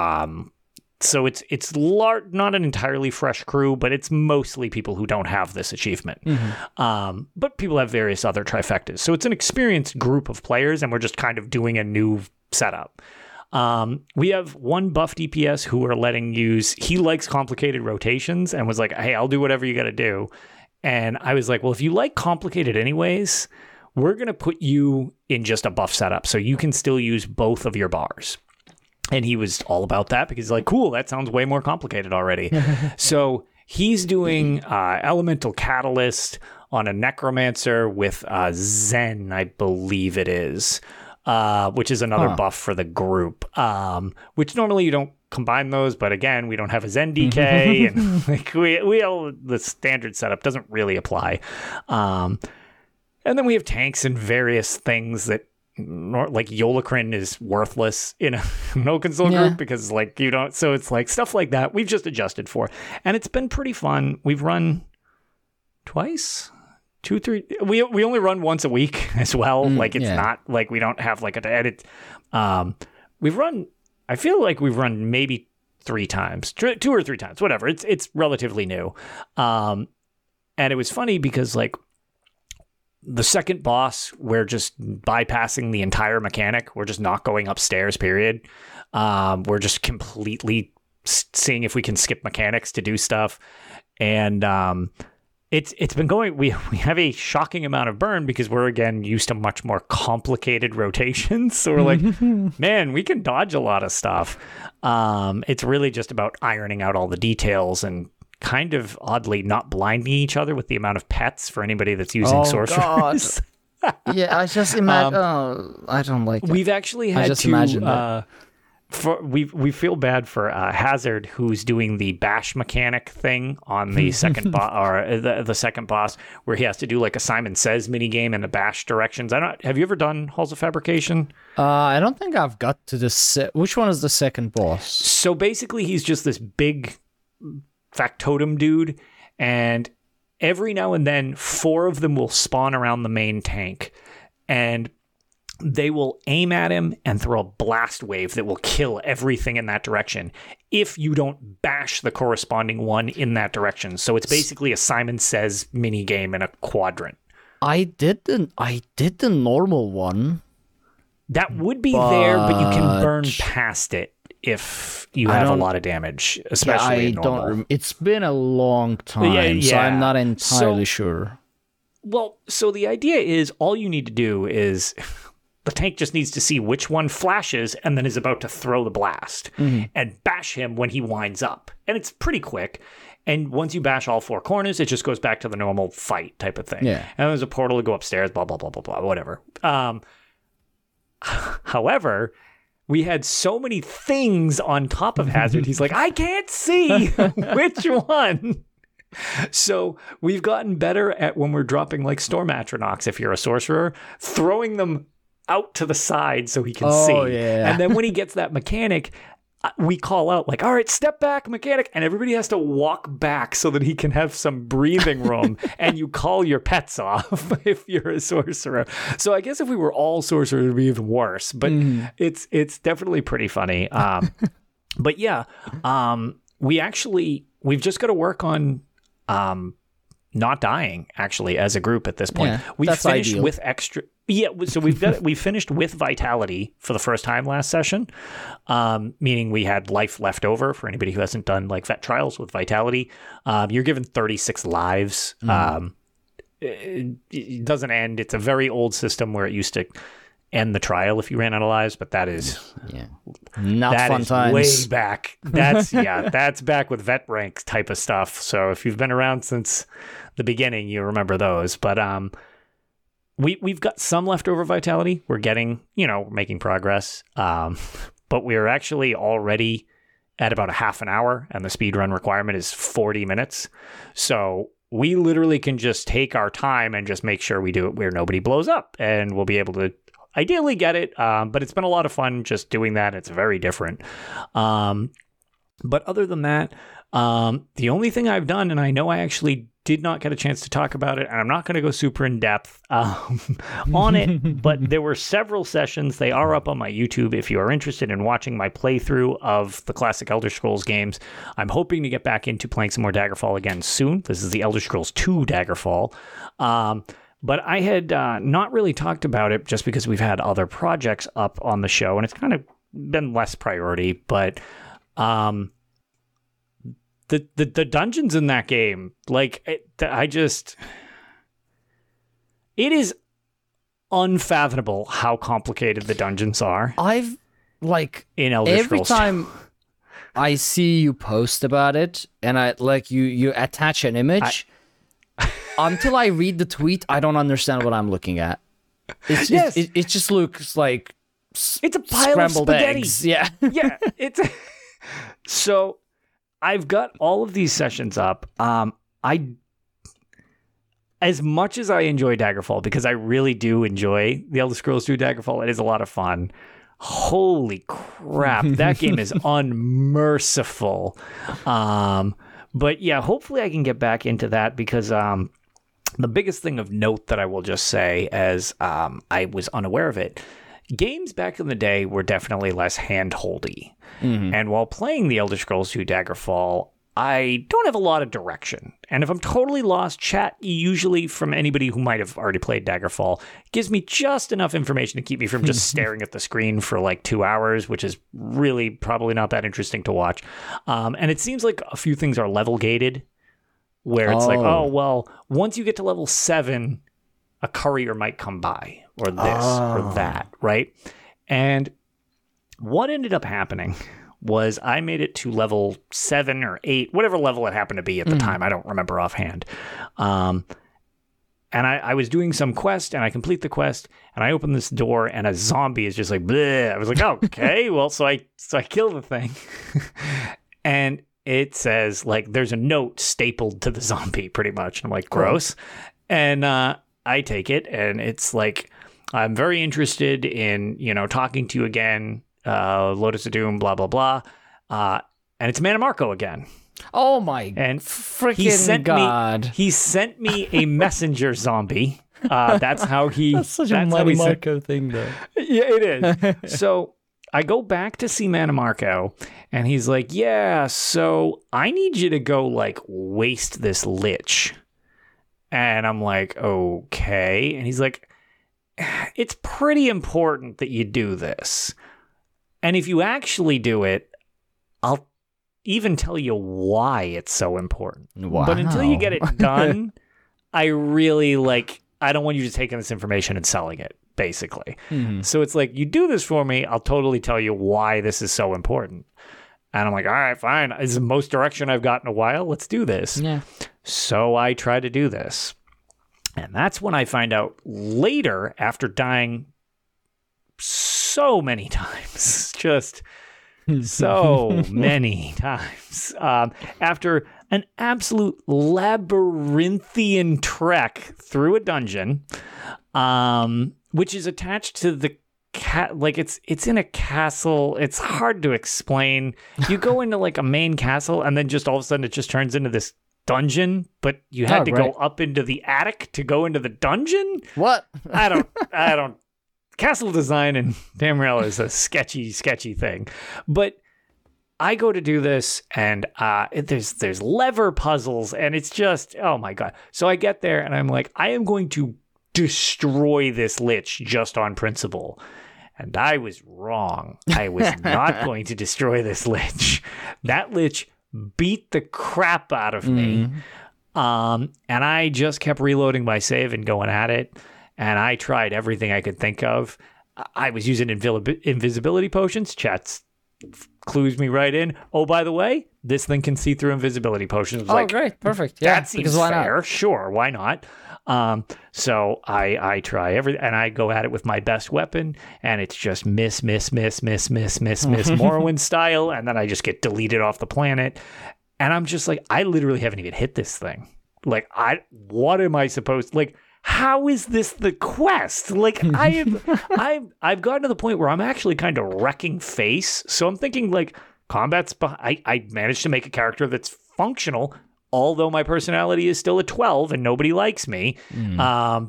So it's not an entirely fresh crew, but it's mostly people who don't have this achievement. But people have various other trifectas. So it's an experienced group of players, and we're just kind of doing a new setup. We have 1 buff DPS who are letting use, he likes complicated rotations and was like, hey, I'll do whatever you got to do. And I was like, well, if you like complicated anyways, we're going to put you in just a buff setup so you can still use both of your bars. And he was all about that because he's like, cool, that sounds way more complicated already. So he's doing Elemental Catalyst on a Necromancer with Zen, I believe it is. Which is another buff for the group, which normally you don't combine those, but again, we don't have a Zen DK, and we all, the standard setup doesn't really apply. And then we have tanks and various things that, like Yolakrin is worthless in an Oaken Soul group because you don't, so it's like stuff like that we've just adjusted for, and it's been pretty fun. We've run twice. 2, 3. We only run once a week as well. It's not like we don't have like a edit. We've run. I feel like we've run maybe 3 times, 2 or 3 times, whatever. It's relatively new, and it was funny because the second boss, we're just bypassing the entire mechanic. We're just not going upstairs. Period. We're just completely seeing if we can skip mechanics to do stuff, and It's been going. We have a shocking amount of burn because we're again used to much more complicated rotations. So we're like, man, we can dodge a lot of stuff. It's really just about ironing out all the details and kind of oddly not blinding each other with the amount of pets for anybody that's using sorcerers. Yeah, I just imagine. I don't like it. We've actually had to we feel bad for Hazard, who's doing the bash mechanic thing on the second boss, or the second boss, where he has to do like a Simon Says mini game in the bash directions. Have you ever done Halls of Fabrication? I don't think I've got to the which one is the second boss? So basically, he's just this big factotum dude, and every now and then 4 of them will spawn around the main tank, and they will aim at him and throw a blast wave that will kill everything in that direction if you don't bash the corresponding one in that direction. So it's basically a Simon Says mini game in a quadrant. I did the normal one. That would be there, but you can burn past it if you have a lot of damage, especially in normal. It's been a long time, so I'm not entirely sure. Well, so the idea is all you need to do is the tank just needs to see which one flashes and then is about to throw the blast and bash him when he winds up. And it's pretty quick. And once you bash all 4 corners, it just goes back to the normal fight type of thing. Yeah. And there's a portal to go upstairs, blah, blah, blah, blah, blah, whatever. However, we had so many things on top of Hazard. He's like, I can't see which one. So we've gotten better at, when we're dropping like Storm Atronachs, if you're a sorcerer, throwing them out to the side so he can see. Yeah. And then when he gets that mechanic, we call out like, all right, step back, mechanic. And everybody has to walk back so that he can have some breathing room. And you call your pets off if you're a sorcerer. So I guess if we were all sorcerers, it would be even worse. But it's definitely pretty funny. But yeah, we've just got to work on not dying, actually, as a group at this point. Yeah, we finished ideal. with extra... Yeah, so we finished with Vitality for the first time last session, meaning we had life left over for anybody who hasn't done like Vet Trials with Vitality. You're given 36 lives. It doesn't end. It's a very old system where it used to end the trial if you ran out of lives, but that is not fun times. Way back. That's back with vet rank type of stuff. So if you've been around since the beginning, you remember those. But we've got some leftover vitality. We're getting, making progress. But we're actually already at about a half an hour, and the speed run requirement is 40 minutes. So we literally can just take our time and just make sure we do it where nobody blows up, and we'll be able to ideally get it. But it's been a lot of fun just doing that. It's very different. But other than that, the only thing I've done, and I know I actually did not get a chance to talk about it, and I'm not going to go super in depth on it, but there were several sessions. They are up on my YouTube if you are interested in watching my playthrough of the classic Elder Scrolls games. I'm hoping to get back into playing some more Daggerfall again soon. This is the Elder Scrolls 2 Daggerfall. But I had not really talked about it just because we've had other projects up on the show, and it's kind of been less priority. But the dungeons in that game, it is unfathomable how complicated the dungeons are. I've in Elder every Scrolls time I see you post about it, and you attach an image. Until I read the tweet, I don't understand what I'm looking at. It just looks like it's a pile of spaghetti. Eggs. Yeah. Yeah. So I've got all of these sessions up. As much as I enjoy Daggerfall, because I really do enjoy the Elder Scrolls 2 Daggerfall, it is a lot of fun. Holy crap. That game is unmerciful. But yeah, hopefully I can get back into that because the biggest thing of note that I will just say, as I was unaware of it, games back in the day were definitely less hand-holdy. Mm-hmm. And while playing the Elder Scrolls 2 Daggerfall, I don't have a lot of direction. And if I'm totally lost, chat usually from anybody who might have already played Daggerfall gives me just enough information to keep me from just staring at the screen for like 2 hours, which is really probably not that interesting to watch. And it seems like a few things are level gated, where it's once you get to level 7, a courier might come by, or this or that, right? And what ended up happening was I made it to level 7 or 8, whatever level it happened to be at the time. I don't remember offhand. And and I was doing some quest, and I complete the quest, and I open this door, and a zombie is just like, bleh. I was like, oh, okay, well, so I kill the thing, and it says, like, there's a note stapled to the zombie, pretty much. And I'm like, gross. And I take it, and it's like, I'm very interested in, talking to you again, Lotus of Doom, blah, blah, blah. And it's Mannimarco again. Oh my and freaking God. He sent me a messenger zombie. That's how he... That's such a Mannimarco thing, though. Yeah, it is. So I go back to see Mannimarco, and he's like, yeah, so I need you to go, like, waste this lich. And I'm like, okay. And he's like, it's pretty important that you do this. And if you actually do it, I'll even tell you why it's so important. Wow. But until you get it done, I really, I don't want you just taking this information and selling it, basically. Mm-hmm. So it's like, you do this for me, I'll totally tell you why this is so important. And I'm like, all right, fine. This is the most direction I've got in a while. Let's do this. Yeah. So I try to do this. And that's when I find out later, after dying so many times, just so many times, after an absolute labyrinthian trek through a dungeon, which is attached to the it's in a castle. It's hard to explain. You go into like a main castle, and then just all of a sudden it just turns into this dungeon, but you had to go up into the attic to go into the dungeon. What? I don't. Castle design in Tamriel is a sketchy thing. But I go to do this, and there's lever puzzles, and it's just, oh my God. So I get there, and I'm like, I am going to destroy this lich just on principle. And I was wrong. I was not going to destroy this lich. That lich beat the crap out of me. And I just kept reloading my save and going at it. And I tried everything I could think of. I was using invisibility potions. Chat clues me right in. Oh, by the way, this thing can see through invisibility potions. Oh, great. Perfect. Yeah, that seems fair. Sure, why not? So I try everything, and I go at it with my best weapon, and it's just miss, Morrowind style, and then I just get deleted off the planet. And I'm just like, I literally haven't even hit this thing. Like, what am I supposed, like, how is this the quest? Like, I've gotten to the point where I'm actually kind of wrecking face. So I'm thinking, like, combat's, I managed to make a character that's functional, although my personality is still a 12 and nobody likes me. And,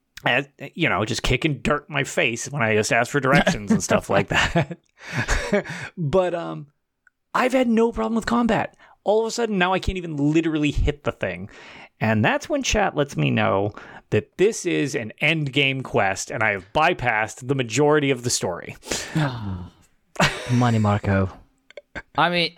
just kicking dirt in my face when I just ask for directions and stuff like that. But I've had no problem with combat. All of a sudden, now I can't even literally hit the thing. And that's when chat lets me know that this is an end game quest, and I have bypassed the majority of the story. Mannimarco. I mean,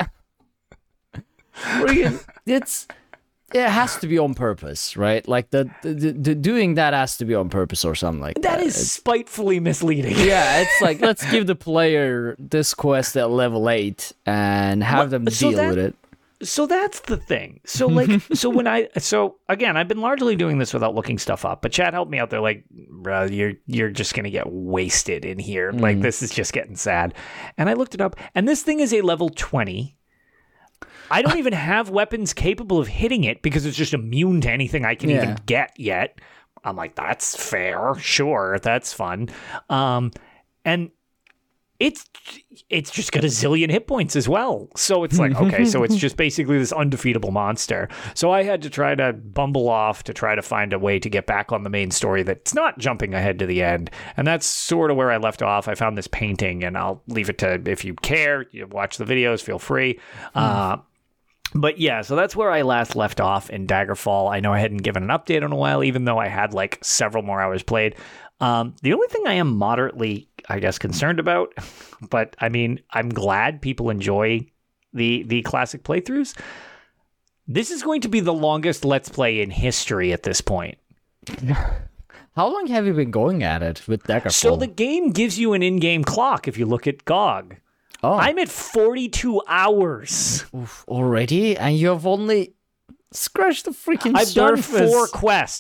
it has to be on purpose, right? Like the doing that has to be on purpose or something like that. That is spitefully misleading. Yeah, it's like, let's give the player this quest at level 8 and have them deal with it. So that's the thing. So again, I've been largely doing this without looking stuff up, but chat helped me out there. Like, bro, you're just going to get wasted in here. Like, this is just getting sad. And I looked it up, and this thing is a level 20. I don't even have weapons capable of hitting it because it's just immune to anything I can even get yet. I'm like, that's fair. Sure. That's fun. And it's just got a zillion hit points as well. So it's like, okay, so it's just basically this undefeatable monster. So I had to try to bumble off to try to find a way to get back on the main story that's not jumping ahead to the end. And that's sort of where I left off. I found this painting, and I'll leave it to, if you care, you watch the videos, feel free. But yeah, so that's where I last left off in Daggerfall. I know I hadn't given an update in a while, even though I had like several more hours played. The only thing I am moderately, I guess, concerned about, but I mean, I'm glad people enjoy the classic playthroughs. This is going to be the longest Let's Play in history at this point. How long have you been going at it with Daggerfall? So the game gives you an in-game clock if you look at GOG. Oh. I'm at 42 hours. Oof, already? And you have only scratched the freaking I've surface. done 4 quests.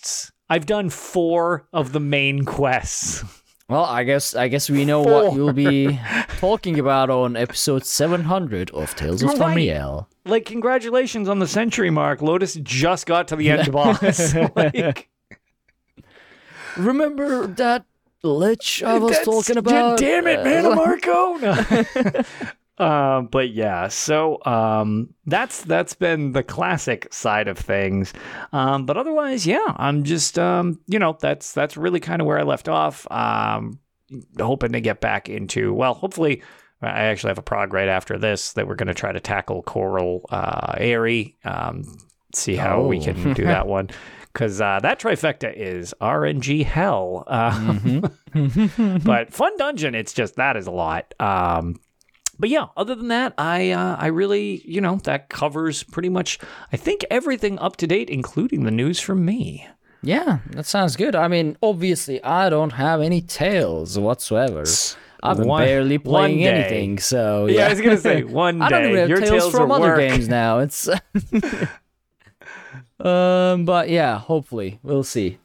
I've done 4 of the main quests. Well, I guess we know what you'll be talking about on episode 700 of Tales of Tamriel. Like, congratulations on the century mark. Lotus just got to the end boss. Like, remember that lich I was talking about? Damn it, man, Marco! No. But yeah, so that's been the classic side of things. But otherwise, yeah, I'm just that's really kind of where I left off. Hoping to get back into, well, hopefully I actually have a prog right after this that we're going to try to tackle Coral Aerie, see how we can do that one. Because that trifecta is RNG hell. But fun dungeon, it's just, that is a lot. But yeah, other than that, I really, that covers pretty much, I think, everything up to date, including the news from me. Yeah, that sounds good. I mean, obviously, I don't have any tales whatsoever. I've been barely playing anything, so yeah. I was gonna say one day. I don't even have your tales from other work. games now. It's but yeah, hopefully we'll see.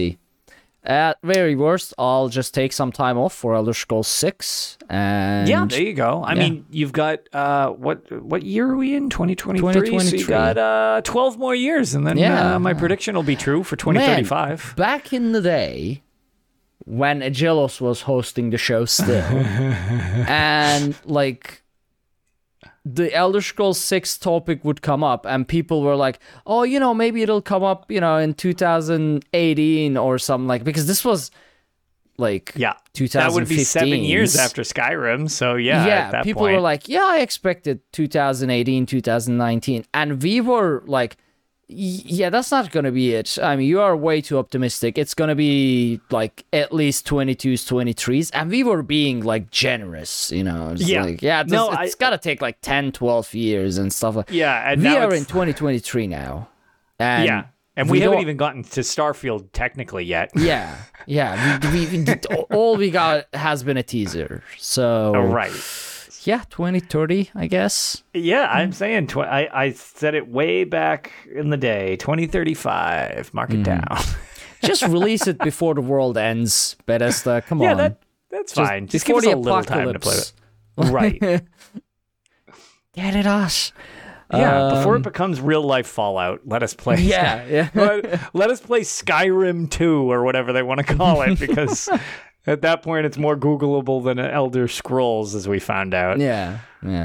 At very worst, I'll just take some time off for Elder Scrolls 6, and yeah, there you go. I mean, you've got what year are we in? 2023. So you got 12 more years, and then my prediction will be true for 2035. Man, back in the day, when Agelos was hosting the show still, and like the Elder Scrolls 6 topic would come up, and people were like, oh, maybe it'll come up, in 2018 or something, like, because this was like 2015. That would be 7 years after Skyrim, so yeah, at that people point. were like, I expected 2018, 2019, and we were like, yeah, that's not going to be it. I mean, you are way too optimistic. It's going to be like at least 22s, 23s. And we were being like generous, it's got to take like 10, 12 years and stuff like that. Yeah. And we are in 2023 now. And and we haven't even gotten to Starfield technically yet. Yeah. All we got has been a teaser. So. Right. Yeah, 2030, I guess. Yeah, I'm saying, I said it way back in the day, 2035. Mark it down. Just release it before the world ends, Bethesda. Come on. Yeah, that's fine. Just give us a little time to play it. Right. Get it, us. Yeah, before it becomes real life Fallout, let us play. Yeah. Let us play Skyrim 2 or whatever they want to call it, because at that point, it's more Googleable than Elder Scrolls, as we found out. Yeah.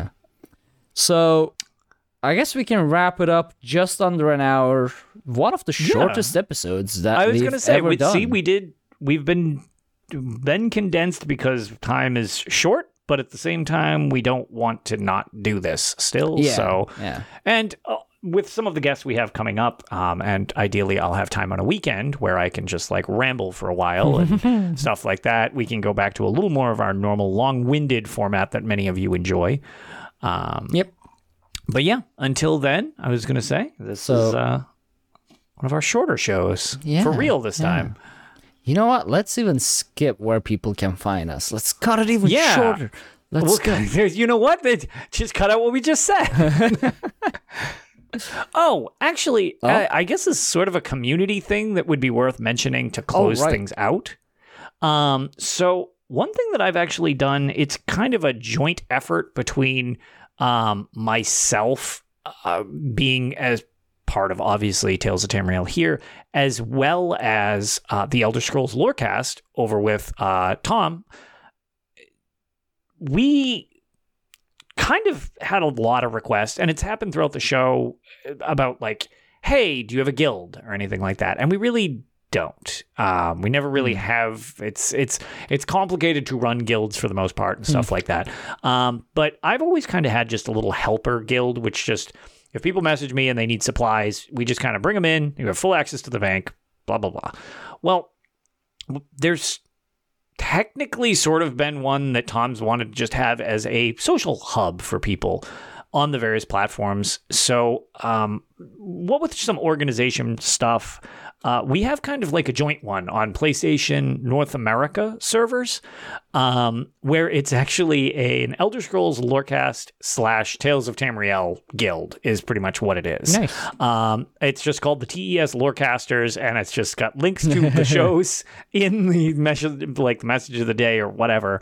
So, I guess we can wrap it up just under an hour. One of the shortest episodes that we've ever done. See, we've been condensed because time is short, but at the same time, we don't want to not do this still. And with some of the guests we have coming up, and ideally I'll have time on a weekend where I can just like ramble for a while and stuff like that. We can go back to a little more of our normal long-winded format that many of you enjoy. Yep. But yeah, until then, I was going to say this is one of our shorter shows for real this time. You know what? Let's even skip where people can find us. Let's cut it even shorter. You know what? Just cut out what we just said. Actually, I guess this is sort of a community thing that would be worth mentioning to close things out. So one thing that I've actually done, it's kind of a joint effort between myself being as part of, obviously, Tales of Tamriel here, as well as the Elder Scrolls Lorecast over with Tom. We kind of had a lot of requests, and it's happened throughout the show about like, hey, do you have a guild or anything like that? And we really don't. We never really have. It's complicated to run guilds for the most part and stuff like that. But I've always kind of had just a little helper guild, which just, if people message me and they need supplies, we just kind of bring them in. You have full access to the bank, blah, blah, blah. Well, there's technically sort of been one that Tom's wanted to just have as a social hub for people. on the various platforms. So what with some organization stuff, we have kind of like a joint one on PlayStation North America servers, where it's actually an Elder Scrolls Lorecast / Tales of Tamriel guild is pretty much what it is. Nice. It's just called the TES Lorecasters, and it's just got links to the shows in the message, like the message of the day or whatever.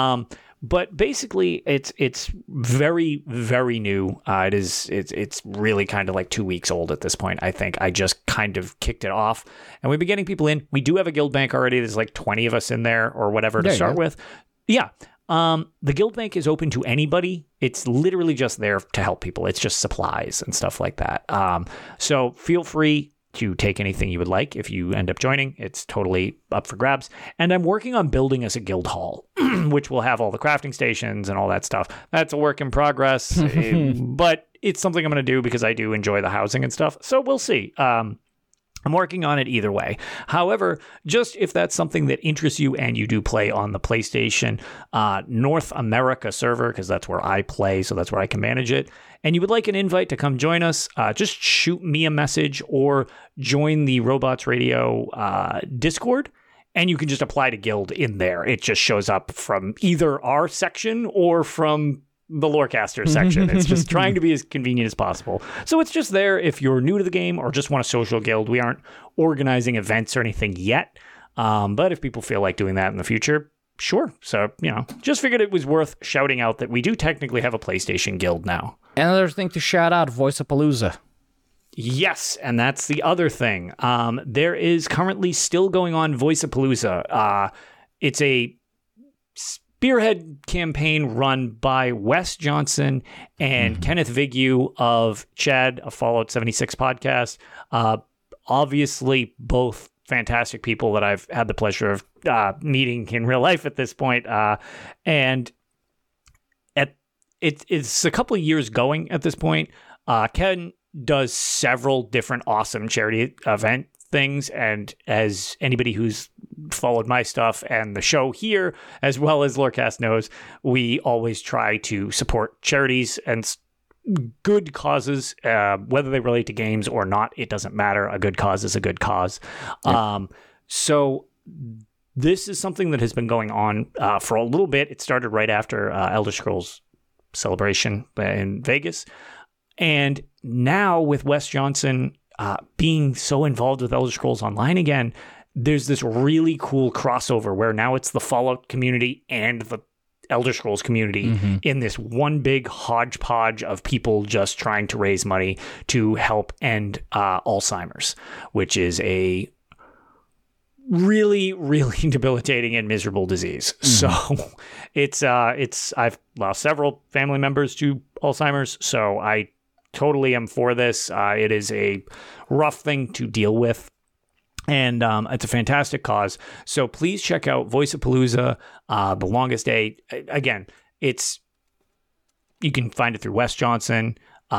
But basically, it's very, very new. It's really kind of like 2 weeks old at this point. I think I just kind of kicked it off, and we've been getting people in. We do have a guild bank already. There's like 20 of us in there or whatever to start with. Yeah. The guild bank is open to anybody. It's literally just there to help people. It's just supplies and stuff like that. So feel free to take anything you would like. If you end up joining, it's totally up for grabs. And I'm working on building us a guild hall, which will have all the crafting stations and all that stuff. That's a work in progress, but it's something I'm going to do because I do enjoy the housing and stuff. So we'll see. I'm working on it either way. However, just if that's something that interests you and you do play on the PlayStation North America server, because that's where I play, so that's where I can manage it, and you would like an invite to come join us, just shoot me a message or join the Robots Radio Discord, and you can just apply to guild in there. It just shows up from either our section or from the Lorecaster section. It's just trying to be as convenient as possible. So it's just there if you're new to the game or just want a social guild. We aren't organizing events or anything yet. But if people feel like doing that in the future, sure. So, just figured it was worth shouting out that we do technically have a PlayStation guild now. Another thing to shout out, Voiceapalooza. Yes, and that's the other thing. There is currently still going on Voiceapalooza. It's a spearhead campaign run by Wes Johnson and Kenneth Vigue of Chad, a Fallout 76 podcast. Obviously, both fantastic people that I've had the pleasure of meeting in real life at this point. And it's a couple of years going at this point. Ken does several different awesome charity event things, and as anybody who's followed my stuff and the show here as well as Lorecast knows, we always try to support charities and good causes, whether they relate to games or not. It doesn't matter. A good cause is a good cause. Yeah. So this is something that has been going on for a little bit. It started right after Elder Scrolls Celebration in Vegas, and now with Wes Johnson being so involved with Elder Scrolls Online again, there's this really cool crossover where now it's the Fallout community and the Elder Scrolls community in this one big hodgepodge of people just trying to raise money to help end Alzheimer's, which is a really, really debilitating and miserable disease. So it's I've lost several family members to Alzheimer's, so I totally am for this. It is a rough thing to deal with, and it's a fantastic cause. So please check out Voiceapalooza, The Longest Day. Again, you can find it through Wes Johnson,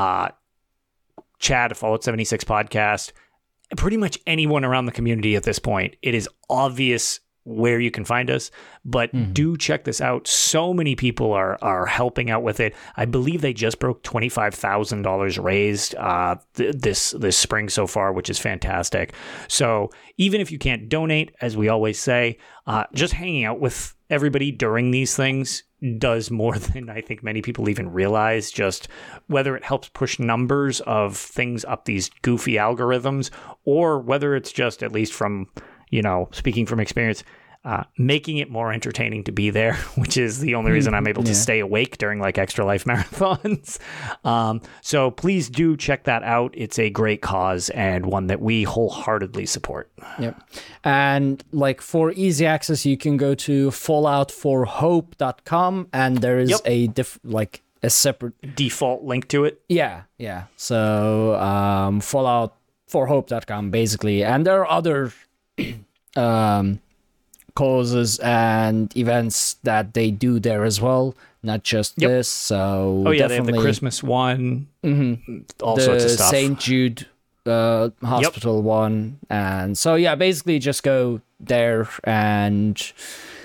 Chad, a Fallout 76 podcast, pretty much anyone around the community at this point. It is obvious where you can find us, but do check this out. So many people are helping out with it. I believe they just broke $25,000 raised this spring so far, which is fantastic. So even if you can't donate, as we always say, just hanging out with everybody during these things does more than I think many people even realize. Just whether it helps push numbers of things up these goofy algorithms, or whether it's just, at least from speaking from experience, making it more entertaining to be there, which is the only reason I'm able to stay awake during like Extra Life marathons. So please do check that out. It's a great cause and one that we wholeheartly support. Yep. And like for easy access, you can go to falloutforhope.com, and there is a separate default link to it. Yeah. So falloutforhope.com basically, and there are other causes and events that they do there as well, not just this. So they have the Christmas one, all sorts of stuff, St. Jude hospital one, and so basically just go there and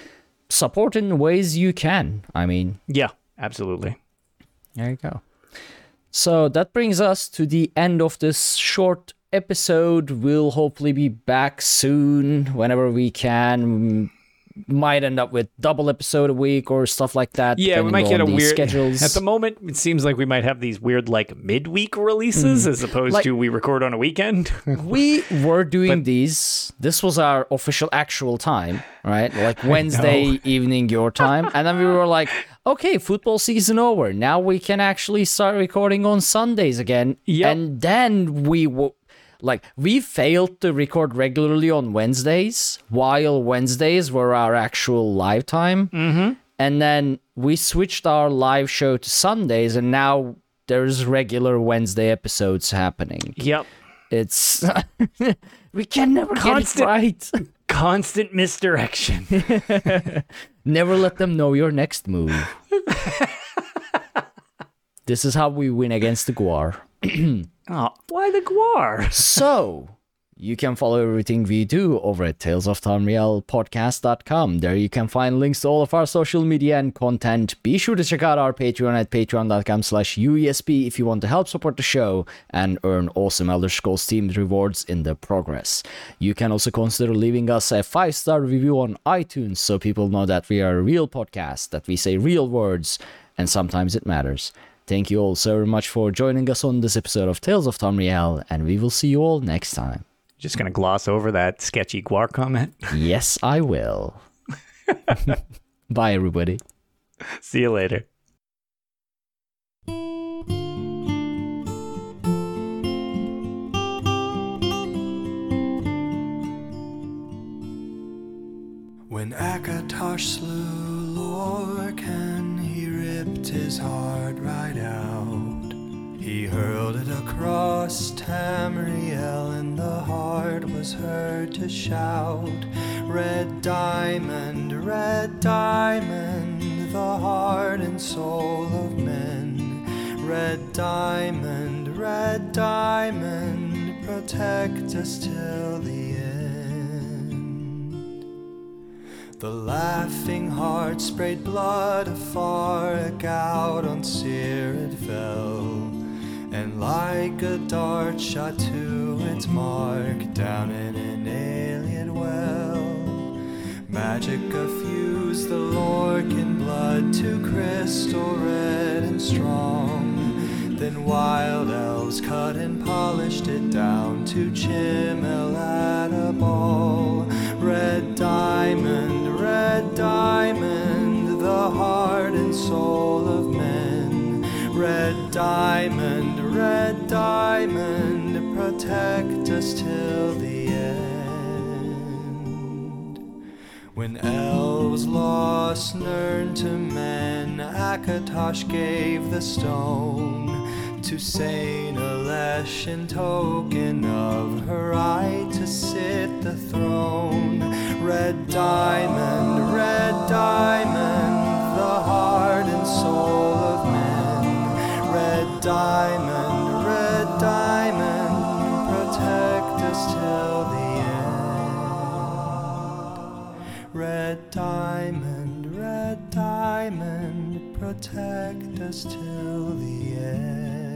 support in ways you can. I mean, absolutely. There you go. So that brings us to the end of this short episode. We'll hopefully be back soon whenever we can. Might end up with double episode a week or stuff like that. Yeah, we might get a weird schedules. At the moment, it seems like we might have these weird like midweek releases as opposed to we record on a weekend. We were doing these. This was our official actual time, right? Like Wednesday evening your time. And then we were like, okay, football season over. Now we can actually start recording on Sundays again. Yep. And then we failed to record regularly on Wednesdays, while Wednesdays were our actual live time. Mm-hmm. And then we switched our live show to Sundays, and now there's regular Wednesday episodes happening. Yep. It's... we can never get it right. Constant misdirection. Never let them know your next move. This is how we win against the Guar. Oh, why the Guar? So, you can follow everything we do over at talesoftamrielpodcast.com. There you can find links to all of our social media and content. Be sure to check out our Patreon at patreon.com/UESP if you want to help support the show and earn awesome Elder Scrolls themed rewards in the progress. You can also consider leaving us a 5-star review on iTunes so people know that we are a real podcast, that we say real words, and sometimes it matters. Thank you all so very much for joining us on this episode of Tales of Tamriel, and we will see you all next time. Just going to gloss over that sketchy Guar comment. Yes, I will. Bye, everybody. See you later. When Akatosh slew Lorcan, he ripped his heart right out. He hurled it across Tamriel, and the heart was heard to shout, red diamond, the heart and soul of men. Red diamond, protect us till the end. The laughing heart sprayed blood afar, a gout on Seer it fell, and like a dart shot to its mark down in an alien well. Magic effused the Lorcan blood to crystal red and strong. Then wild elves cut and polished it down to Chimel at a ball. Red diamond, the heart and soul of men. Red diamond, protect us till the end. When elves lost Nirn to men, Akatosh gave the stone to Saint Alesh in token of her right to sit the throne. Red diamond, the heart and soul of men. Red diamond, protect us till the end. Red diamond, protect us till the end.